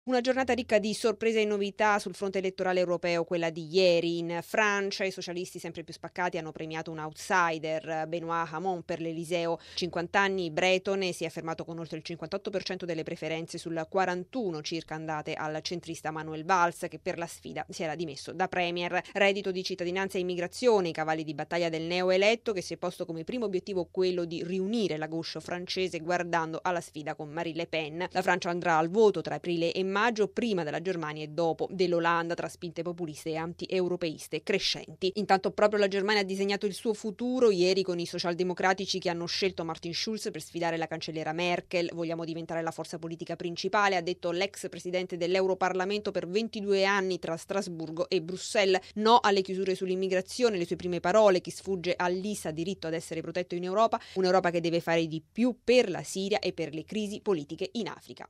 Una giornata ricca di sorprese e novità sul fronte elettorale europeo, quella di ieri. In Francia i socialisti sempre più spaccati hanno premiato un outsider, Benoît Hamon per l'Eliseo. 50 anni, bretone, si è affermato con oltre il 58% delle preferenze sul 41 circa andate al centrista Manuel Valls, che per la sfida si era dimesso da premier. Reddito di cittadinanza e immigrazione, i cavalli di battaglia del neoeletto, che si è posto come primo obiettivo quello di riunire la gauche francese guardando alla sfida con Marine Le Pen. La Francia andrà al voto tra aprile e maggio, prima della Germania e dopo dell'Olanda, tra spinte populiste e anti-europeiste crescenti. Intanto proprio la Germania ha disegnato il suo futuro ieri con i socialdemocratici che hanno scelto Martin Schulz per sfidare la cancelliera Merkel. Vogliamo diventare la forza politica principale, ha detto l'ex presidente dell'Europarlamento per 22 anni tra Strasburgo e Bruxelles. No alle chiusure sull'immigrazione, le sue prime parole: chi sfugge all'IS ha diritto ad essere protetto in Europa, un'Europa che deve fare di più per la Siria e per le crisi politiche in Africa.